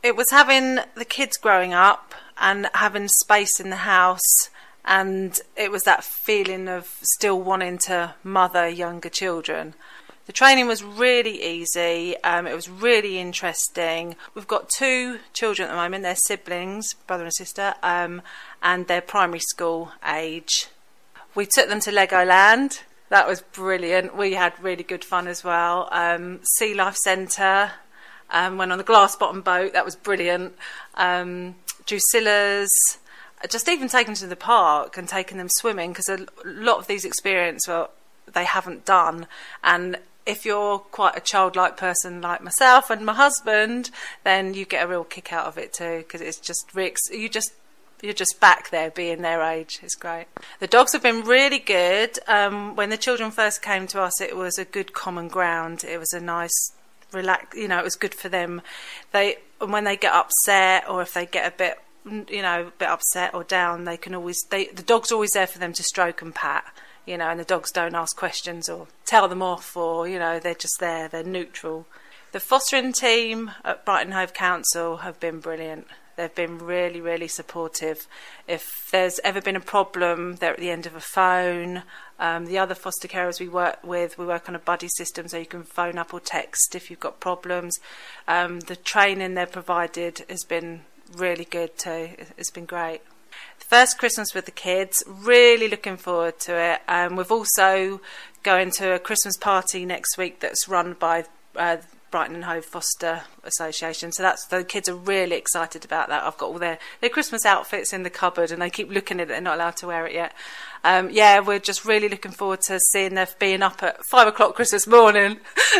It was having the kids growing up and having space in the house, and it was that feeling of still wanting to mother younger children. The training was really easy, it was really interesting. We've got 2 children at the moment, they're siblings, brother and sister, and they're primary school age. We took them to Legoland, that was brilliant. We had really good fun as well. Sea Life Centre, went on the glass bottom boat, that was brilliant. Drusilla's, just even taking them to the park and taking them swimming, because a lot of these experiences, well, they haven't done. And if you're quite a childlike person like myself and my husband, then you get a real kick out of it too, because it's just you're just back there being their age. It's great. The dogs have been really good. When the children first came to us, it was a good common ground. It was a nice it was good for them. When they get upset, or if they get a bit upset or down, the dog's always there for them to stroke and pat, and the dogs don't ask questions or tell them off, or they're just there, they're neutral. The fostering team at Brighton Hove Council have been brilliant. They've been really, really supportive. If there's ever been a problem, they're at the end of a phone. The other foster carers we work with, we work on a buddy system, so you can phone up or text if you've got problems. The training they've provided has been really good too. It's been great. The first Christmas with the kids, really looking forward to it. We've also going to a Christmas party next week that's run by Brighton and Hove Foster Association, so the kids are really excited about that. I've got all their Christmas outfits in the cupboard, and they keep looking at it. They're not allowed to wear it yet. We're just really looking forward to seeing them being up at 5 o'clock Christmas morning,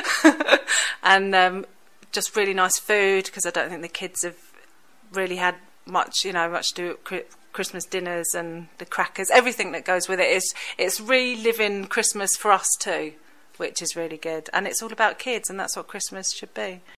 and just really nice food, because I don't think the kids have really had much to do with Christmas dinners and the crackers, everything that goes with it. It's reliving Christmas for us too, which is really good. And it's all about kids, and that's what Christmas should be.